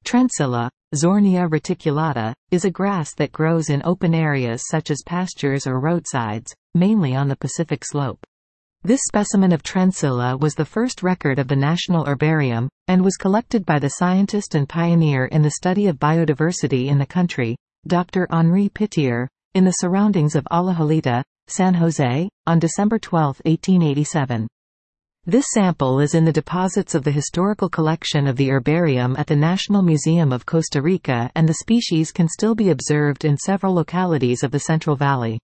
Trencilla, Zornia reticulata, is a grass that grows in open areas such as pastures or roadsides, mainly on the Pacific slope. This specimen of Trencilla was the first record of the National Herbarium, and was collected by the scientist and pioneer in the study of biodiversity in the country, Dr. Henri Pittier, in the surroundings of Alajuelita, San Jose, on December 12, 1887. This sample is in the deposits of the historical collection of the herbarium at the National Museum of Costa Rica, and the species can still be observed in several localities of the Central Valley.